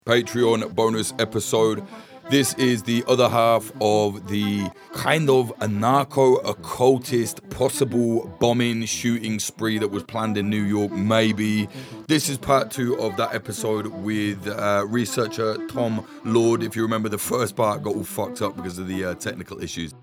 Patreon bonus episode. This is the other half of the kind of anarcho-occultist possible bombing shooting spree that was planned in New York, maybe. This is part 2 of that episode with researcher Tom Lord. If you remember, the first part got all fucked up because of the technical issues.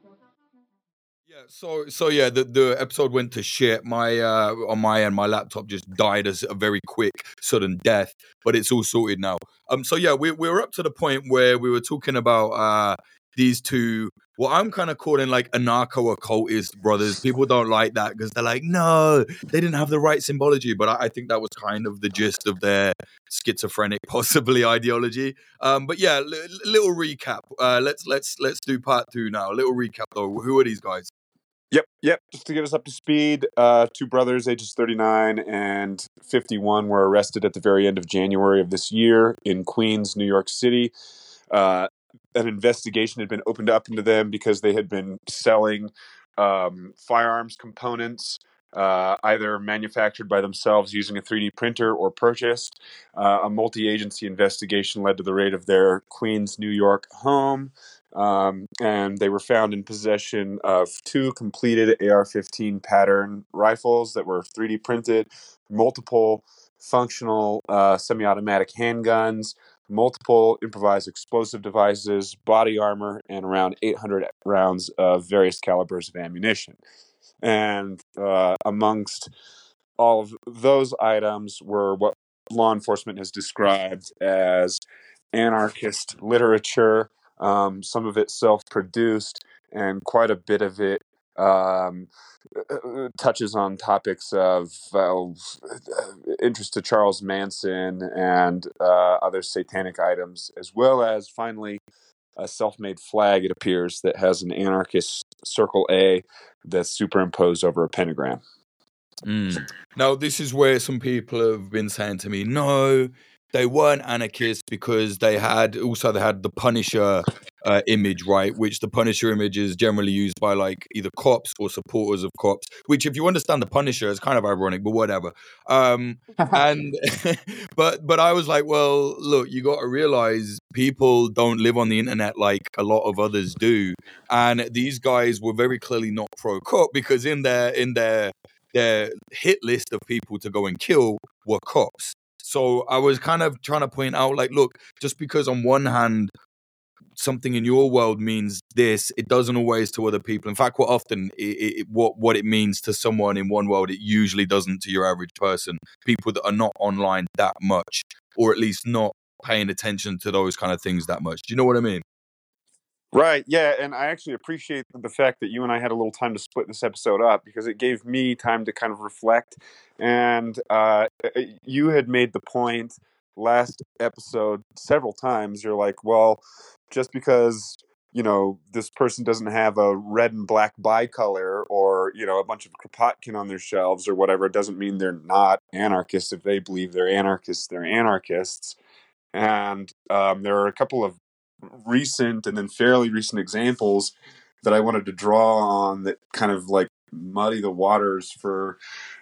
So yeah, the episode went to shit. My on my end, my laptop just died as a very quick, sudden death, but it's all sorted now. So yeah, we were up to the point where we were talking about these two, what I'm kind of calling like anarcho-occultist brothers. People don't like that because they're like, no, they didn't have the right symbology. But I think that was kind of the gist of their schizophrenic, possibly ideology. But yeah, little recap. Let's do part 2 now. A little recap though. Who are these guys? Yep. Just to get us up to speed, two brothers, ages 39 and 51, were arrested at the very end of January of this year in Queens, New York City. An investigation had been opened up into them because they had been selling firearms components, either manufactured by themselves using a 3D printer or purchased. A multi-agency investigation led to the raid of their Queens, New York home. And they were found in possession of 2 completed AR-15 pattern rifles that were 3D printed, multiple functional semi-automatic handguns, multiple improvised explosive devices, body armor, and around 800 rounds of various calibers of ammunition. And amongst all of those items were what law enforcement has described as anarchist literature, some of it self-produced, and quite a bit of it touches on topics of interest to Charles Manson and other satanic items, as well as finally a self-made flag, it appears, that has an anarchist circle A that's superimposed over a pentagram. Now, this is where some people have been saying to me, no, they weren't anarchists because they had the Punisher image, right? Which the Punisher image is generally used by like either cops or supporters of cops, which if you understand the Punisher is kind of ironic, but whatever. And but I was like, well, look, you got to realize people don't live on the internet like a lot of others do. And these guys were very clearly not pro cop because in their hit list of people to go and kill were cops. So I was kind of trying to point out, like, look, just because on one hand something in your world means this, it doesn't always to other people. In fact, quite often, what it means to someone in one world, it usually doesn't to your average person. People that are not online that much, or at least not paying attention to those kind of things that much. Do you know what I mean? Right, yeah, and I actually appreciate the fact that you and I had a little time to split this episode up because it gave me time to kind of reflect. And you had made the point last episode several times. You're like, well, just because, this person doesn't have a red and black bicolor or, a bunch of Kropotkin on their shelves or whatever, it doesn't mean they're not anarchists. If they believe they're anarchists, they're anarchists. And there are a couple of recent and then fairly recent examples that I wanted to draw on that kind of like muddy the waters for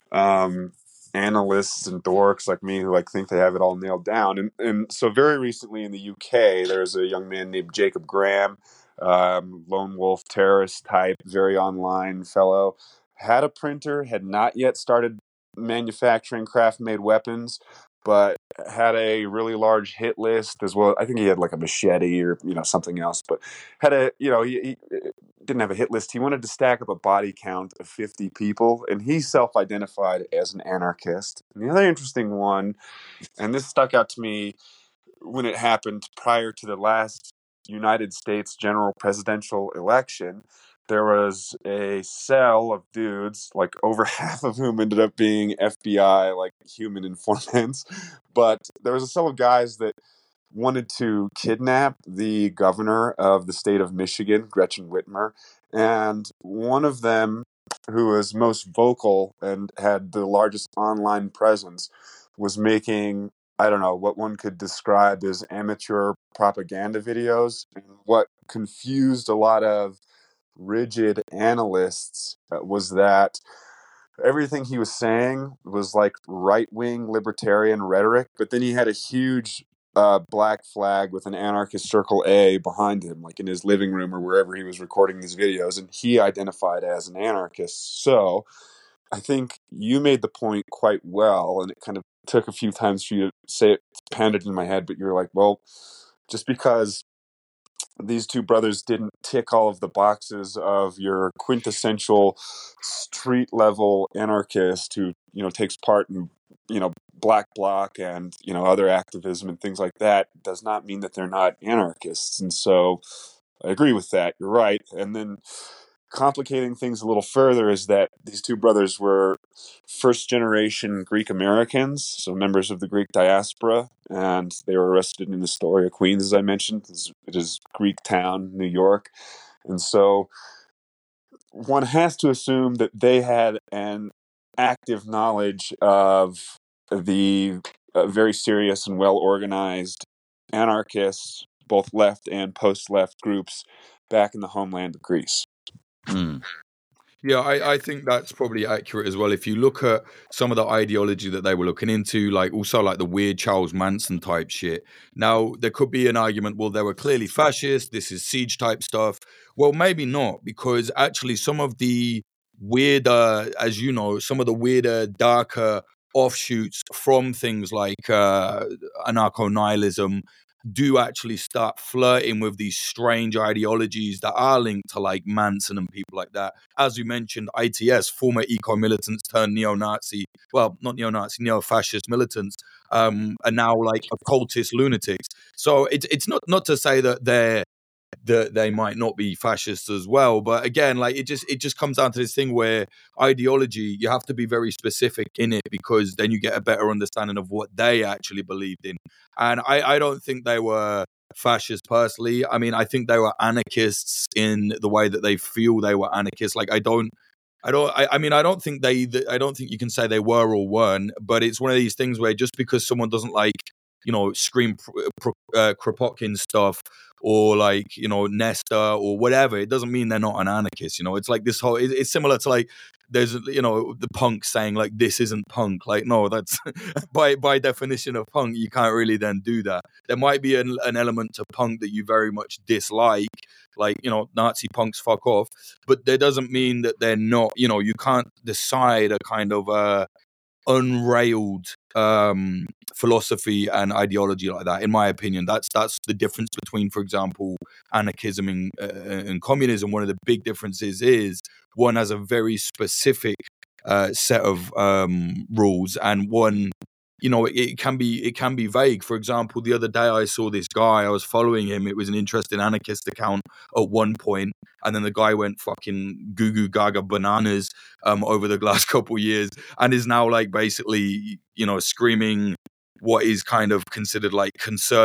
analysts and dorks like me who like think they have it all nailed down. And so very recently in the UK, there's a young man named Jacob Graham, lone wolf terrorist type, very online fellow, had a printer, had not yet started manufacturing craft-made weapons, but had a really large hit list as well. I think he had like a machete or something else, but had he didn't have a hit list. He wanted to stack up a body count of 50 people, and he self-identified as an anarchist. And the other interesting one, and this stuck out to me when it happened prior to the last United States general presidential election, there was a cell of dudes, like over half of whom ended up being FBI, like human informants. But there was a cell of guys that wanted to kidnap the governor of the state of Michigan, Gretchen Whitmer. And one of them, who was most vocal and had the largest online presence, was making, I don't know, what one could describe as amateur propaganda videos. And what confused a lot of rigid analysts was that everything he was saying was like right-wing libertarian rhetoric, but then he had a huge black flag with an anarchist circle A behind him, like in his living room or wherever he was recording these videos, and he identified as an anarchist. So I think you made the point quite well, and it kind of took a few times for you to say it, pounded in my head, but you were like, well, just because these two brothers didn't tick all of the boxes of your quintessential street level anarchist who, takes part in, black bloc and, other activism and things like that, does not mean that they're not anarchists. And so I agree with that. You're right. And then complicating things a little further is that these two brothers were first generation Greek Americans, so members of the Greek diaspora, and they were arrested in Astoria, Queens, as I mentioned. It is Greek town, New York. And so one has to assume that they had an active knowledge of the very serious and well organized anarchists, both left and post left groups back in the homeland of Greece. Yeah, I think that's probably accurate as well. If you look at some of the ideology that they were looking into, like also like the weird Charles Manson type shit. Now, there could be an argument, well, they were clearly fascist. This is siege type stuff. Well, maybe not, because actually some of the weirder, as you know, some of the weirder, darker offshoots from things like anarcho-nihilism do actually start flirting with these strange ideologies that are linked to like Manson and people like that. As we mentioned, ITS, former eco-militants turned neo-Nazi, well, not neo-Nazi, neo-fascist militants, are now like occultist lunatics. So it's not to say that they might not be fascists as well, but again, like it just comes down to this thing where ideology, you have to be very specific in it, because then you get a better understanding of what they actually believed in. And I don't think they were fascists personally. I mean, I think they were anarchists in the way that they feel they were anarchists. Like I mean, I don't think I don't think you can say they were or weren't, but it's one of these things where just because someone doesn't like, scream Kropotkin stuff, or like, Nesta or whatever, it doesn't mean they're not an anarchist. It's like this whole, it's similar to like, there's, the punk saying like, this isn't punk. Like, no, that's by definition of punk, you can't really then do that. There might be an element to punk that you very much dislike, like, Nazi punks fuck off, but that doesn't mean that they're not, you can't decide a kind of unrailed philosophy and ideology like that. In my opinion, that's the difference between, for example, anarchism and communism. One of the big differences is one has a very specific set of rules, and one, it can be vague. For example, the other day I saw this guy, I was following him. It was an interesting anarchist account at one point, and then the guy went fucking goo goo gaga bananas over the last couple years, and is now like basically, screaming what is kind of considered like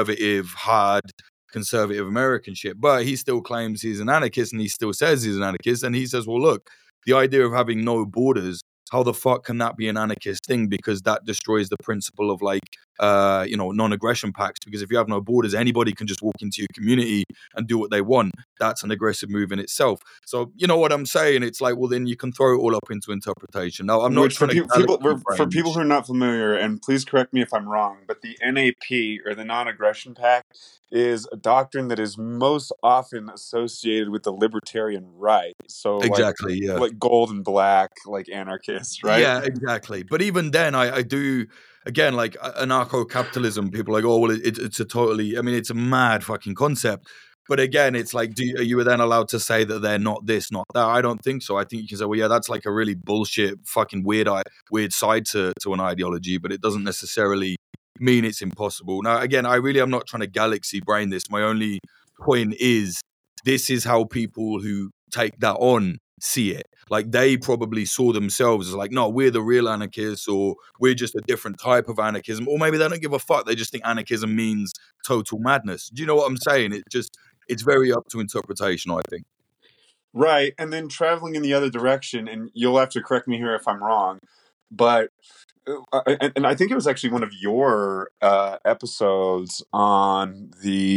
hard conservative American shit. But he still claims he's an anarchist, and he still says he's an anarchist. And he says, well, look, the idea of having no borders, how the fuck can that be an anarchist thing? Because that destroys the principle of like, non-aggression pacts. Because if you have no borders, anybody can just walk into your community and do what they want. That's an aggressive move in itself. So, you know what I'm saying? It's like, well, then you can throw it all up into interpretation. Now, I'm not Which trying to for people who are not familiar, and please correct me if I'm wrong, but the NAP, or the Non-Aggression Pact, is a doctrine that is most often associated with the libertarian right. So exactly, yeah, like gold and black, like anarchists, right? Yeah, exactly. But even then, I do, again, like anarcho-capitalism. People are like, oh, well, it's a totally, I mean, it's a mad fucking concept. But again, it's like, are you then allowed to say that they're not this, not that? I don't think so. I think you can say, well, yeah, that's like a really bullshit, fucking weird side to an ideology, but it doesn't necessarily mean it's impossible. Now, again, I really am not trying to galaxy brain this. My only point is, this is how people who take that on see it. Like, they probably saw themselves as like, no, we're the real anarchists, or we're just a different type of anarchism, or maybe they don't give a fuck. They just think anarchism means total madness. Do you know what I'm saying? It's very up to interpretation, I think. Right. And then traveling in the other direction, and you'll have to correct me here if I'm wrong, but and I think it was actually one of your episodes on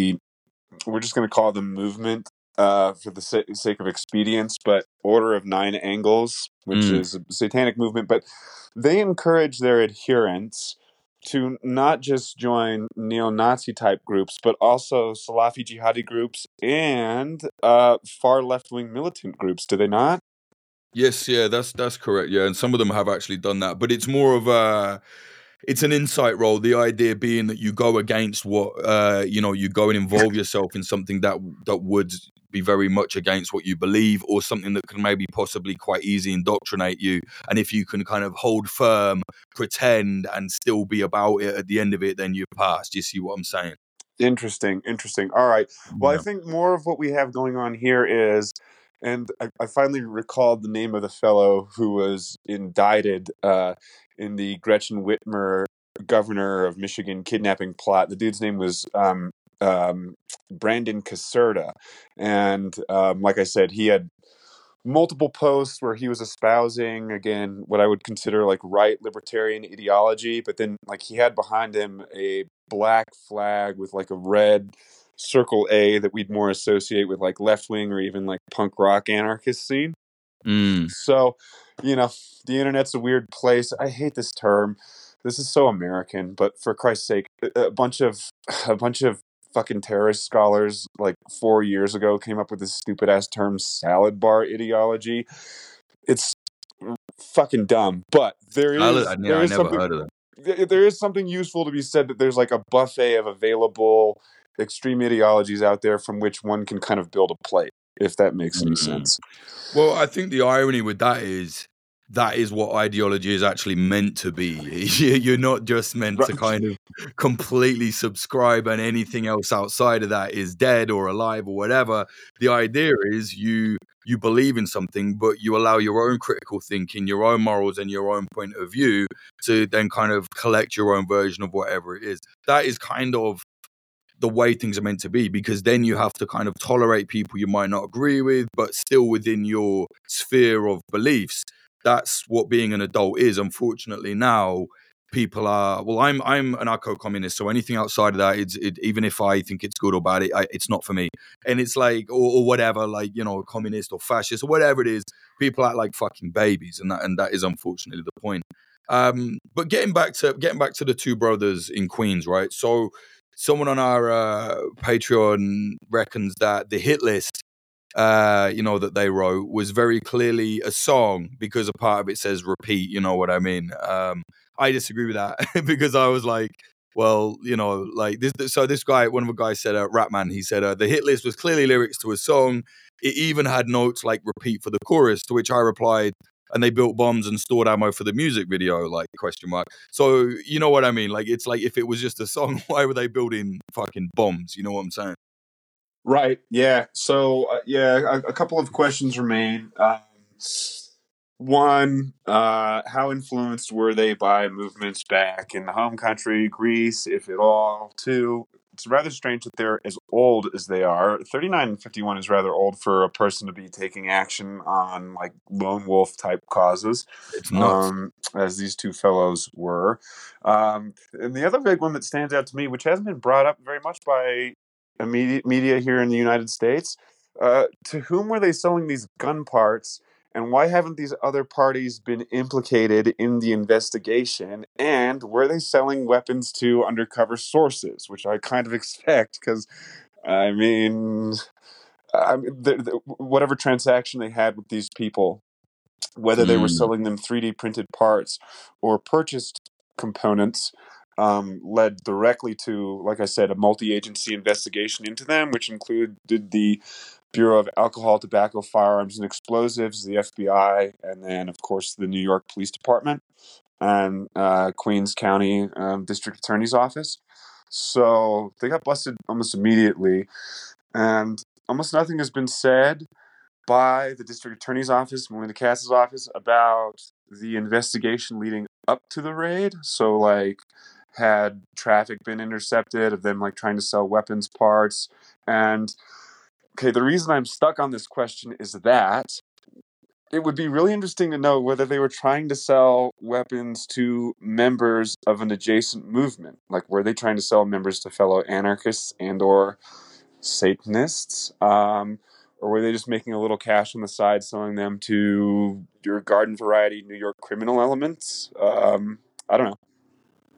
we're just going to call them movement for the sake of expedience, but Order of Nine Angles, which is a satanic movement, but they encourage their adherents to not just join neo-Nazi type groups, but also Salafi jihadi groups and far left-wing militant groups, do they not? Yes, yeah, that's correct. Yeah, and some of them have actually done that, but it's more of a it's an insight role. The idea being that you go against what you go and involve yourself in something that would be very much against what you believe, or something that can maybe possibly quite easily indoctrinate you. And if you can kind of hold firm, pretend, and still be about it at the end of it, then you've passed. You see what I'm saying? Interesting. All right. Well, I Yeah. think more of what we have going on here is, and I finally recalled the name of the fellow who was indicted in the Gretchen Whitmer, governor of Michigan, kidnapping plot. The dude's name was Brandon Caserta. And like I said, he had multiple posts where he was espousing, again, what I would consider like right libertarian ideology, but then like he had behind him a black flag with like a red circle A that we'd more associate with like left wing or even like punk rock anarchist scene. Mm. So, you know, the internet's a weird place. I hate this term. This is so American, but for Christ's sake, a bunch of fucking terrorist scholars like 4 years ago came up with this stupid ass term salad bar ideology. It's fucking dumb, but there is Yeah, there I is never something heard of them. there is something useful to be said that there's like a buffet of available extreme ideologies out there from which one can kind of build a plate, if that makes any Mm. sense. Well, I think the irony with that is what ideology is actually meant to be. You're not just meant to Right. kind of completely subscribe, and anything else outside of that is dead or alive or whatever. The idea is you believe in something, but you allow your own critical thinking, your own morals, and your own point of view to then kind of collect your own version of whatever it is. That is kind of the way things are meant to be, because then you have to kind of tolerate people you might not agree with, but still within your sphere of beliefs. That's what being an adult is. Unfortunately, now people are. Well, I'm an anarcho-communist, so anything outside of that, even if I think it's good or bad, it's not for me. And it's like, or whatever, like communist or fascist or whatever it is. People act like fucking babies, and that is unfortunately the point. But getting back to the two brothers in Queens, right? So someone on our Patreon reckons that the hit list, that they wrote was very clearly a song, because a part of it says repeat. You know what I mean? I disagree with that because I was like, well, like this. So this guy, one of the guys said, Ratman, he said the hit list was clearly lyrics to a song. It even had notes like repeat for the chorus, to which I replied, and they built bombs and stored ammo for the music video, like question mark. So you know what I mean? Like, it's like, if it was just a song, why were they building fucking bombs? You know what I'm saying? Right. Yeah. So, a couple of questions remain. One, how influenced were they by movements back in the home country, Greece, if at all? Two, it's rather strange that they're as old as they are. 39 and 51 is rather old for a person to be taking action on like lone wolf type causes, It's nuts. as these two fellows were. And the other big one that stands out to me, which hasn't been brought up very much by media here in the United States, to whom were they selling these gun parts? And why haven't these other parties been implicated in the investigation? And were they selling weapons to undercover sources, which I kind of expect, because, I mean, whatever transaction they had with these people, whether they were Mm. selling them 3D printed parts or purchased components, led directly to, like I said, a multi-agency investigation into them, which included the Bureau of Alcohol, Tobacco, Firearms, and Explosives, the FBI, and then, of course, the New York Police Department and Queens County District Attorney's Office. So they got busted almost immediately, and almost nothing has been said by the District Attorney's Office, Melinda Cass's office, about the investigation leading up to the raid. So, like, had traffic been intercepted of them, like, trying to sell weapons parts? And okay, the reason I'm stuck on this question is that it would be really interesting to know whether they were trying to sell weapons to members of an adjacent movement. Like, were they trying to sell members to fellow anarchists and or Satanists? Or were they just making a little cash on the side selling them to your garden variety New York criminal elements? I don't know.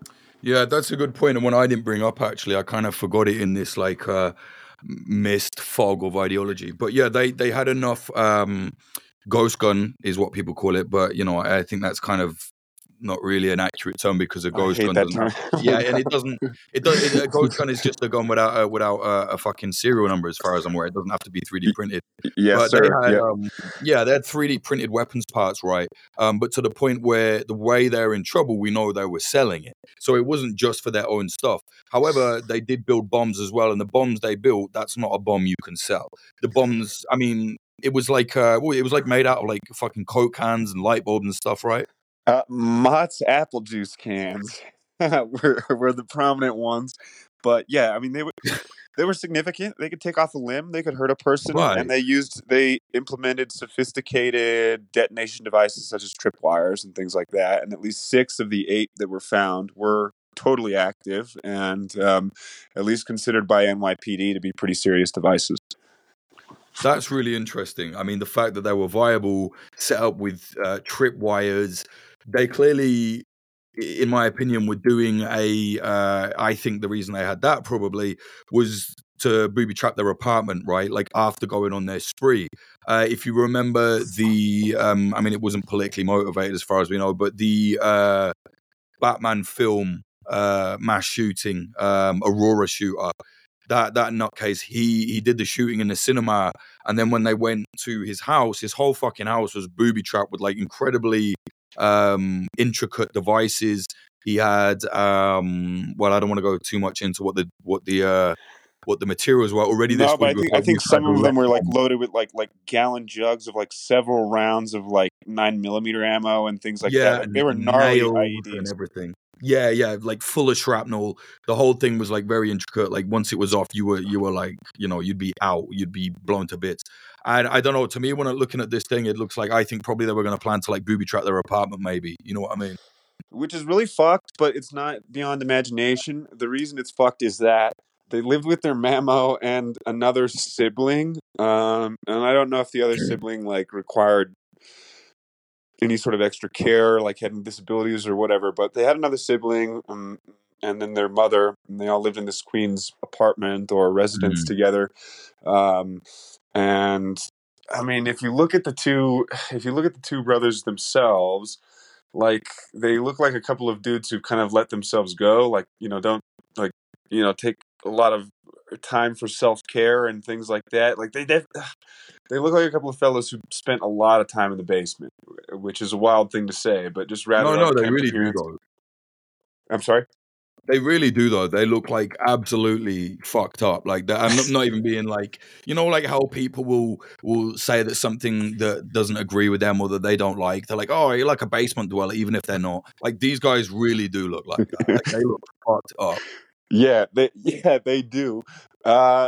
Yeah, that's a good point, and one I didn't bring up actually. I kind of forgot it in this like mist fog of ideology. But yeah, they had enough. Ghost gun is what people call it, but you know, I think that's kind of not really an accurate term because a I ghost hate gun that doesn't have. term. Yeah, and it doesn't. A ghost gun is just a gun without a fucking serial number, as far as I'm aware. It doesn't have to be 3D printed. Yes, But they sir. had, Yep. yeah, they had 3D printed weapons parts, right? But to the point where the way they're in trouble, we know they were selling it. So it wasn't just for their own stuff. However, they did build bombs as well, and the bombs they built, that's not a bomb you can sell. The bombs, I mean, it was like made out of like fucking Coke cans and light bulbs and stuff, right? Mott's apple juice cans were the prominent ones, but yeah, I mean they were significant. They could take off a limb, they could hurt a person, and Right. they implemented sophisticated detonation devices such as tripwires and things like that. And at least 6 of the 8 that were found were totally active and at least considered by NYPD to be pretty serious devices. That's really interesting. I mean, the fact that they were viable, set up with tripwires, they clearly, in my opinion, were doing a. I think the reason they had that probably was to booby trap their apartment, right? Like after going on their spree. If you remember I mean, it wasn't politically motivated as far as we know, but the Batman film, mass shooting, Aurora shooter. That nutcase, he did the shooting in the cinema, and then when they went to his house, his whole fucking house was booby trapped with like incredibly intricate devices. He had well, I don't want to go too much into what the materials were. Already this No, would but look I like think you've had some a of lead them were like bomb. loaded with like gallon jugs of like several rounds of like 9mm ammo and things like that. Yeah, Like and they were gnarly nails and IEDs. everything. Yeah, like full of shrapnel. The whole thing was like very intricate. Like once it was off, you were like, you know, you'd be out, you'd be blown to bits. And I don't know. To me, when I'm looking at this thing, it looks like I think probably they were going to plan to like booby trap their apartment, maybe. You know what I mean? Which is really fucked, but it's not beyond imagination. The reason it's fucked is that they lived with their mamo and another sibling, and I don't know if the other sibling like required any sort of extra care, like having disabilities or whatever. But they had another sibling, and then their mother, and they all lived in this queen's apartment or residence Mm. together. Um, and I mean, if you look at the two brothers themselves, like they look like a couple of dudes who kind of let themselves go, like don't like take a lot of time for self-care and things like that. Like they look like a couple of fellows who spent a lot of time in the basement, which is a wild thing to say, but just rather No, on they camp really do appearance. though. I'm sorry. They really do though. They look like absolutely fucked up. Like that. I'm not even being like, you know, like how people will say that something that doesn't agree with them or that they don't like. They're like, oh, you're like a basement dweller, even if they're not. Like these guys really do look like that. Like they look fucked up. Yeah, they do. Uh,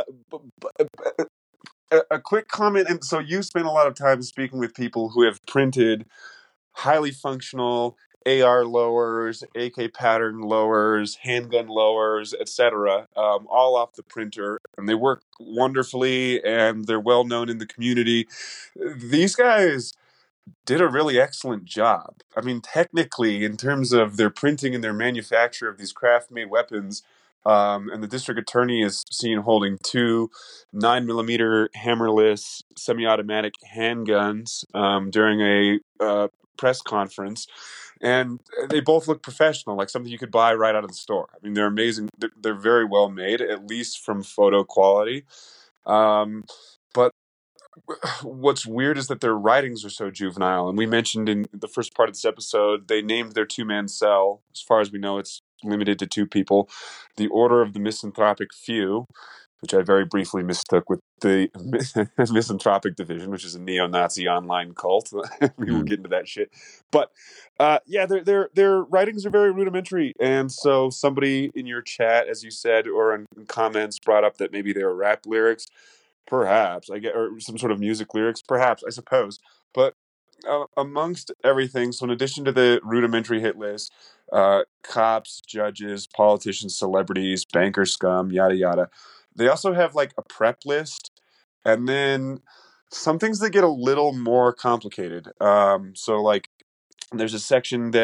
a quick comment, and so you spent a lot of time speaking with people who have printed highly functional AR lowers, AK pattern lowers, handgun lowers, etc., all off the printer, and they work wonderfully, and they're well known in the community. These guys did a really excellent job. I mean, technically, in terms of their printing and their manufacture of these craft-made weapons, and the district attorney is seen holding 2 9mm hammerless semi-automatic handguns during a press conference, and they both look professional, like something you could buy right out of the store. I mean, they're amazing. They're very well made, at least from photo quality. But what's weird is that their writings are so juvenile. And we mentioned in the first part of this episode, they named their 2-man cell. As far as we know, it's limited to 2 people. The Order of the Misanthropic Few, which I very briefly mistook with the Misanthropic Division, which is a neo-Nazi online cult. We will Mm. get into that shit. But yeah, their writings are very rudimentary. And so somebody in your chat, as you said, or in comments, brought up that maybe they were rap lyrics. Perhaps I get, or some sort of music lyrics. Perhaps, I suppose. But amongst everything, so in addition to the rudimentary hit list, cops, judges, politicians, celebrities, banker scum, yada yada, they also have like a prep list, and then some things that get a little more complicated. So like there's a section that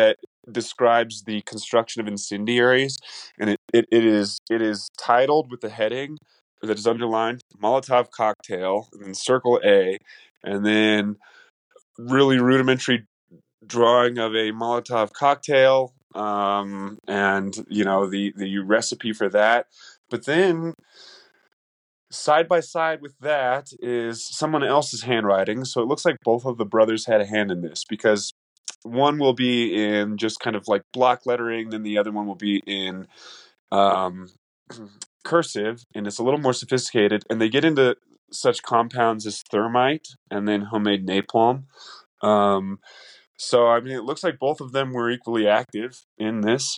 describes the construction of incendiaries, and it is titled with the heading that is underlined Molotov cocktail, and then circle A, and then really rudimentary drawing of a Molotov cocktail, and the recipe for that. But then side by side with that is someone else's handwriting. So it looks like both of the brothers had a hand in this, because one will be in just kind of like block lettering, then the other one will be in um, cursive, and it's a little more sophisticated. And they get into such compounds as thermite and then homemade napalm. So, I mean, it looks like both of them were equally active in this.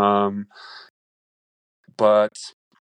But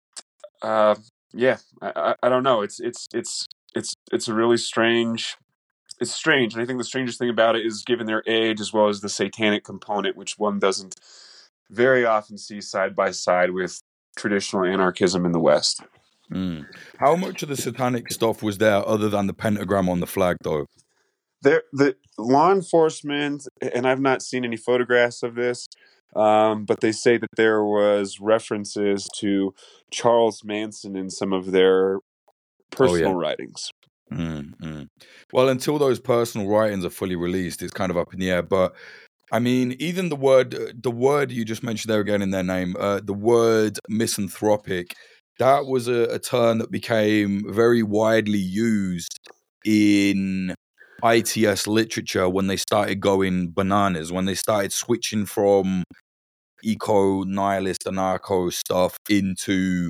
yeah, I don't know. It's a really strange. It's strange, and I think the strangest thing about it is given their age as well as the satanic component, which one doesn't very often see side by side with traditional anarchism in the West. How much of the satanic stuff was there other than the pentagram on the flag, though? The law enforcement, and I've not seen any photographs of this, but they say that there was references to Charles Manson in some of their personal writings. Well, until those personal writings are fully released, it's kind of up in the air. But I mean, even the word you just mentioned there again in their name, the word misanthropic, that was a term that became very widely used in ITS literature when they started going bananas, when they started switching from eco-nihilist, anarcho stuff into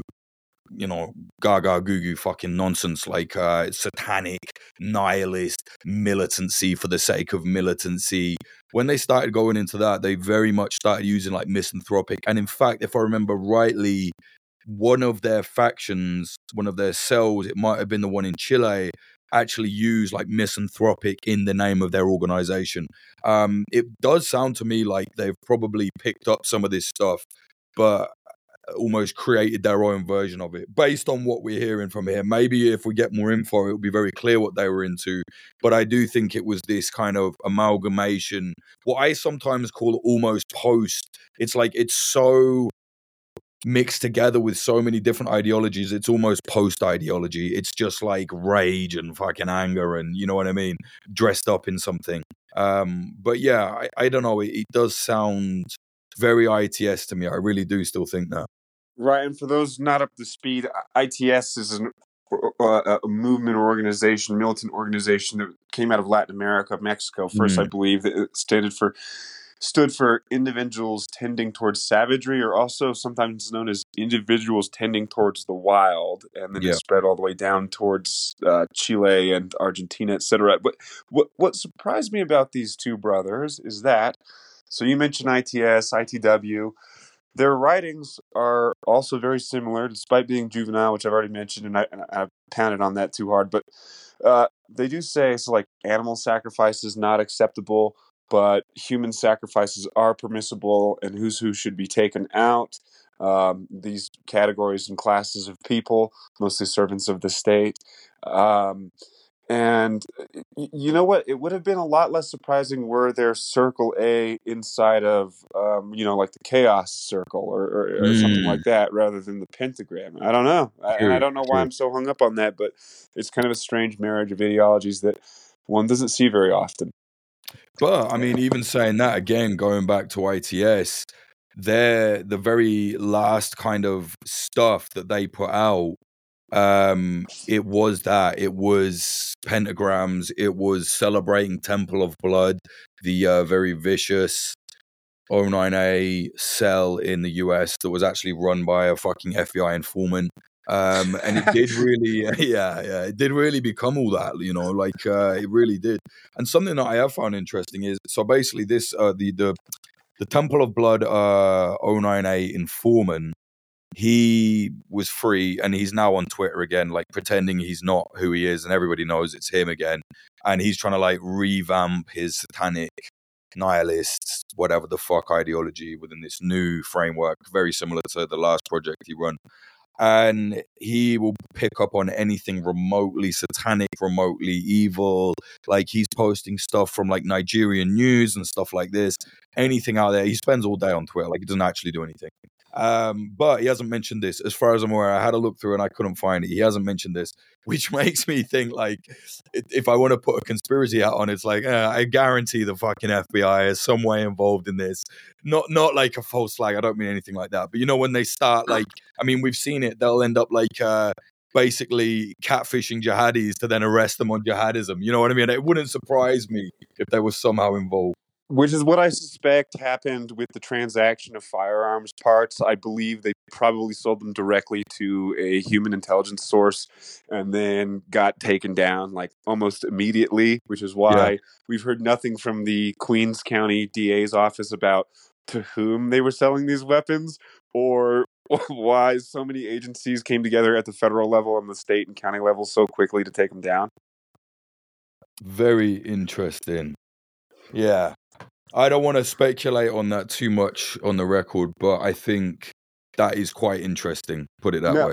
gaga goo goo fucking nonsense like satanic, nihilist, militancy for the sake of militancy. When they started going into that, they very much started using like misanthropic. And in fact, if I remember rightly, one of their factions, one of their cells, it might have been the one in Chile, actually used like misanthropic in the name of their organization. It does sound to me like they've probably picked up some of this stuff, but almost created their own version of it based on what we're hearing from here. Maybe if we get more info, it'll be very clear what they were into. But I do think it was this kind of amalgamation, what I sometimes call almost post. It's like it's so mixed together with so many different ideologies. It's almost post ideology. It's just like rage and fucking anger and you know what I mean, dressed up in something. But yeah, I don't know. It does sound very ITS to me. I really do still think that. Right, and for those not up to speed, ITS is a movement or organization, militant organization that came out of Latin America, Mexico. First, I believe that it stood for individuals tending towards savagery, or also sometimes known as individuals tending towards the wild, and then it spread all the way down towards Chile and Argentina, etc. But what surprised me about these two brothers is that, so you mentioned ITS, ITW. Their writings are also very similar, despite being juvenile, which I've already mentioned, and I've pounded on that too hard. But they do say, so like, animal sacrifice is not acceptable, but human sacrifices are permissible, and who should be taken out. These categories and classes of people, mostly servants of the state. And you know what? It would have been a lot less surprising were there circle A inside of, like the chaos circle or something like that, rather than the pentagram. I don't know. And I don't know why I'm so hung up on that, but it's kind of a strange marriage of ideologies that one doesn't see very often. But, I mean, even saying that, again, going back to ITS, the very last kind of stuff that they put out, it was pentagrams, it was celebrating Temple of Blood, the very vicious O9A cell in the US that was actually run by a fucking FBI informant. And it did really, it did really become all that, it really did. And something that I have found interesting is, so basically this, the Temple of Blood O9A informant, he was free and he's now on Twitter again, like pretending he's not who he is and everybody knows it's him again. And he's trying to like revamp his satanic, nihilist, whatever the fuck ideology within this new framework, very similar to the last project he run. and he will pick up on anything remotely satanic, remotely evil. Like, he's posting stuff from like Nigerian news and stuff like this. Anything out there, he spends all day on Twitter. Like, he doesn't actually do anything. But he hasn't mentioned this. As far as I'm aware, I had a look through and I couldn't find it. He hasn't mentioned this, which makes me think, like, if I want to put a conspiracy hat on, it's like, I guarantee the fucking FBI is some way involved in this. Not like a false flag. I don't mean anything like that. But you know, when they start, like, I mean, we've seen it. They'll end up like basically catfishing jihadis to then arrest them on jihadism. You know what I mean? It wouldn't surprise me if they were somehow involved. Which is what I suspect happened with the transaction of firearms parts. I believe they probably sold them directly to a human intelligence source and then got taken down like almost immediately, which is why we've heard nothing from the Queens County DA's office about to whom they were selling these weapons, or why so many agencies came together at the federal level and the state and county level so quickly to take them down. Very interesting. Yeah. I don't want to speculate on that too much on the record, but I think that is quite interesting. Put it that way.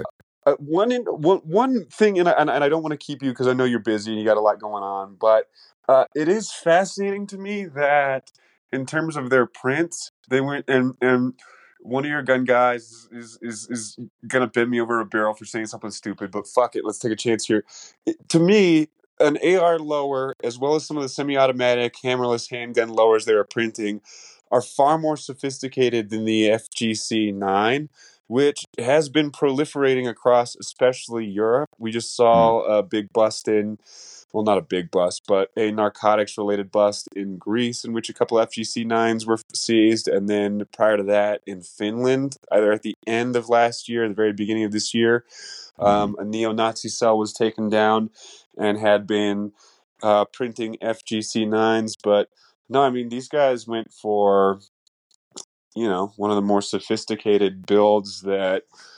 One thing, and I don't want to keep you because I know you're busy and you got a lot going on, but it is fascinating to me that in terms of their prints, they went and one of your gun guys is gonna bend me over a barrel for saying something stupid, but fuck it, let's take a chance here. To me, an AR lower, as well as some of the semi-automatic hammerless handgun lowers they are printing, are far more sophisticated than the FGC-9, which has been proliferating across especially Europe. We just saw a big bust in, well, not a big bust, but a narcotics-related bust in Greece in which a couple FGC-9s were seized, and then prior to that in Finland, either at the end of last year or the very beginning of this year, a neo-Nazi cell was taken down and had been printing FGC-9s. But no, I mean, these guys went for, you know, one of the more sophisticated builds that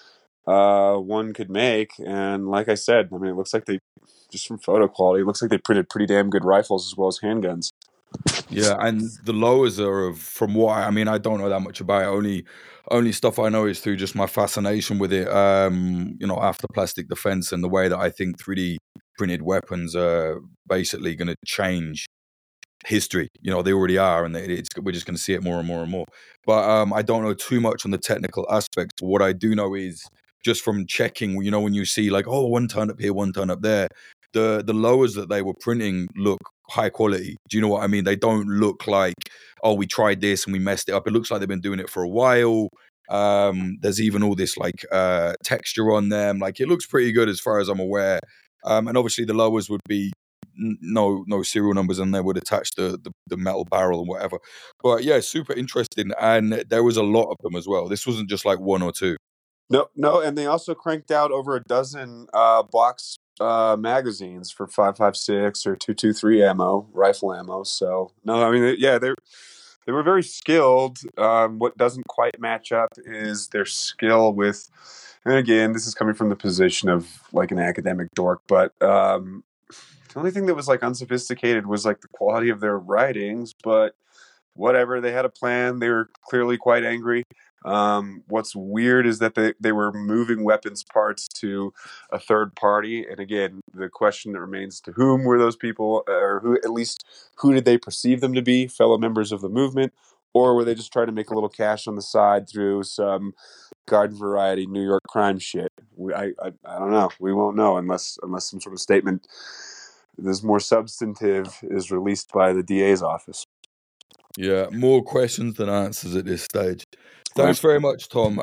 one could make. And like I said, I mean, it looks like they, just from photo quality, it looks like they printed pretty damn good rifles as well as handguns. Yeah, and the lowers are from what I mean, I don't know that much about it. Only stuff I know is through just my fascination with it. You know, after plastic defense and the way that I think 3D printed weapons are basically going to change history. You know, they already are, and we're just going to see it more and more and more. But I don't know too much on the technical aspects. What I do know is just from checking, you know, when you see like, oh, one turn up here, one turn up there, the lowers that they were printing look high quality. Do you know what I mean? They don't look like, oh, we tried this and we messed it up. It looks like they've been doing it for a while. There's even all this like texture on them. Like, it looks pretty good as far as I'm aware. And obviously the lowers would be no serial numbers, and they would attach the metal barrel and whatever. But yeah, super interesting. And there was a lot of them as well. This wasn't just like one or two. No, and they also cranked out over a dozen box magazines for 5.56 or 2.23 ammo, rifle ammo. So no, I mean, yeah, they were very skilled. What doesn't quite match up is their skill with, and again, this is coming from the position of like an academic dork, but the only thing that was like unsophisticated was like the quality of their writings. But whatever, they had a plan. They were clearly quite angry. What's weird is that they were moving weapons parts to a third party, and again, the question that remains: to whom were those people, or who did they perceive them to be? Fellow members of the movement, or were they just trying to make a little cash on the side through some garden variety New York crime shit? I don't know. We won't know unless some sort of statement that's more substantive is released by the DA's office. Yeah, more questions than answers at this stage. Thanks very much, Tom.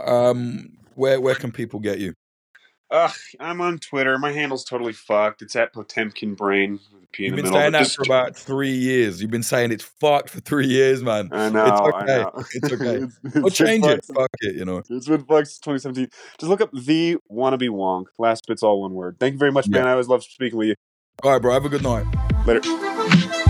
Where can people get you? I'm on Twitter. My handle's totally fucked. It's at Potemkin Brain. You've been saying that for about 3 years. You've been saying it's fucked for 3 years, man. I know. It's okay. It's okay. We'll change it. Fuck it, you know. It's been fucked since 2017. Just look up the Wannabe Wonk. Last bit's all one word. Thank you very much, man. I always love speaking with you. All right, bro. Have a good night. Later.